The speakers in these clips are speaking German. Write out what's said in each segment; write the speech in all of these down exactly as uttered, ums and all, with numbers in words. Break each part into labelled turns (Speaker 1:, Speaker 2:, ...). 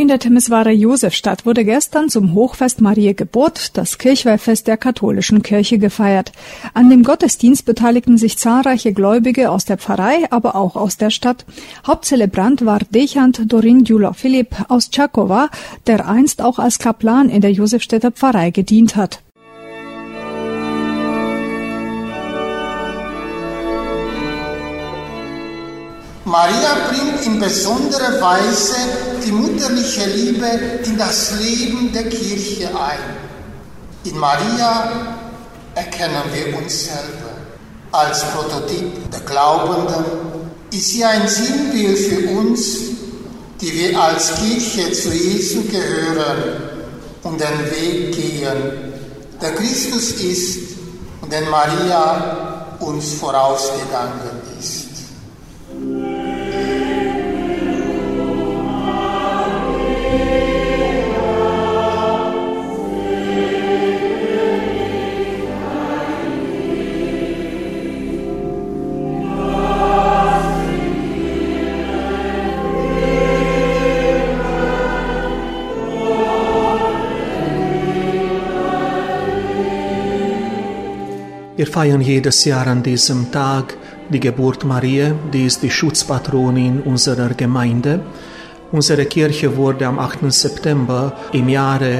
Speaker 1: In der Temeswarer Josefstadt wurde gestern zum Hochfest Mariä Geburt das Kirchweihfest der katholischen Kirche gefeiert. An dem Gottesdienst beteiligten sich zahlreiche Gläubige aus der Pfarrei, aber auch aus der Stadt. Hauptzelebrant war Dechant Dorin Djula Filip aus Čákova, der einst auch als Kaplan in der Josefstädter Pfarrei gedient hat.
Speaker 2: Maria bringt in besonderer Weise die mütterliche Liebe in das Leben der Kirche ein. In Maria erkennen wir uns selber. Als Prototyp der Glaubenden ist sie ein Sinnbild für uns, die wir als Kirche zu Jesu gehören und den Weg gehen, der Christus ist und den Maria uns vorausgegangen ist.
Speaker 3: Wir feiern jedes Jahr an diesem Tag die Geburt Mariä, die ist die Schutzpatronin unserer Gemeinde. Unsere Kirche wurde am achten September im Jahre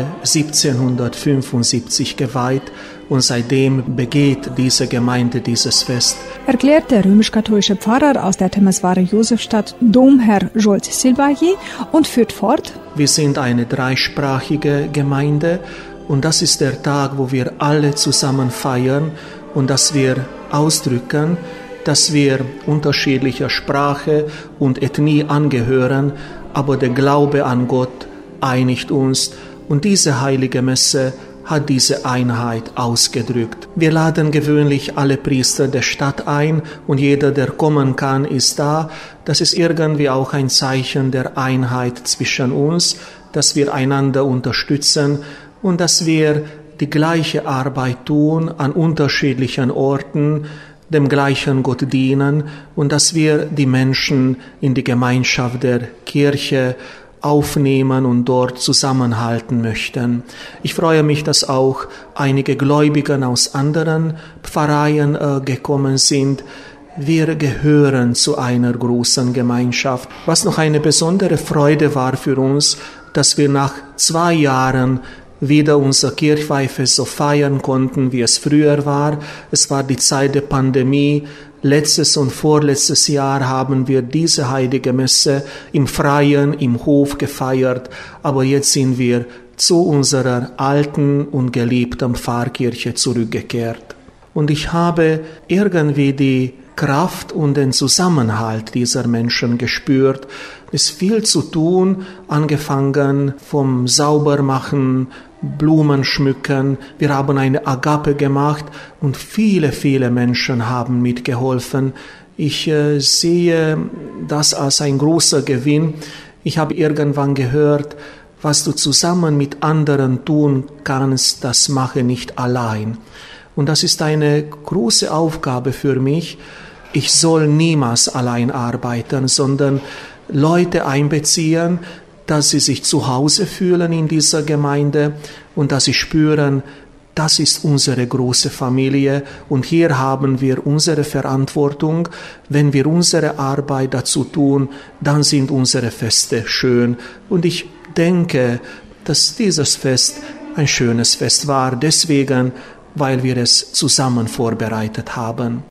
Speaker 3: siebzehnhundertfünfundsiebzig geweiht und seitdem begeht diese Gemeinde dieses Fest.
Speaker 1: Erklärt der römisch-katholische Pfarrer aus der Temeswarer Josefstadt, Domherr Zsolt Silvagyi, und führt fort:
Speaker 3: Wir sind eine dreisprachige Gemeinde und das ist der Tag, wo wir alle zusammen feiern und dass wir ausdrücken, dass wir unterschiedlicher Sprache und Ethnie angehören, aber der Glaube an Gott einigt uns und diese heilige Messe hat diese Einheit ausgedrückt. Wir laden gewöhnlich alle Priester der Stadt ein und jeder, der kommen kann, ist da. Das ist irgendwie auch ein Zeichen der Einheit zwischen uns, dass wir einander unterstützen und dass wir die gleiche Arbeit tun an unterschiedlichen Orten, dem gleichen Gott dienen und dass wir die Menschen in die Gemeinschaft der Kirche aufnehmen und dort zusammenhalten möchten. Ich freue mich, dass auch einige Gläubige aus anderen Pfarreien äh, gekommen sind. Wir gehören zu einer großen Gemeinschaft. Was noch eine besondere Freude war für uns, dass wir nach zwei Jahren wieder unser Kirchweihfest so feiern konnten, wie es früher war. Es war die Zeit der Pandemie. Letztes und vorletztes Jahr haben wir diese heilige Messe im Freien, im Hof gefeiert. Aber jetzt sind wir zu unserer alten und geliebten Pfarrkirche zurückgekehrt. Und ich habe irgendwie die Kraft und den Zusammenhalt dieser Menschen gespürt. Es ist viel zu tun, angefangen vom Saubermachen, Blumen schmücken. Wir haben eine Agape gemacht und viele, viele Menschen haben mitgeholfen. Ich äh, sehe das als ein großer Gewinn. Ich habe irgendwann gehört, was du zusammen mit anderen tun kannst, das mache nicht allein. Und das ist eine große Aufgabe für mich. Ich soll niemals allein arbeiten, sondern Leute einbeziehen, dass sie sich zu Hause fühlen in dieser Gemeinde und dass sie spüren, das ist unsere große Familie und hier haben wir unsere Verantwortung. Wenn wir unsere Arbeit dazu tun, dann sind unsere Feste schön. Und ich denke, dass dieses Fest ein schönes Fest war, deswegen, weil wir es zusammen vorbereitet haben.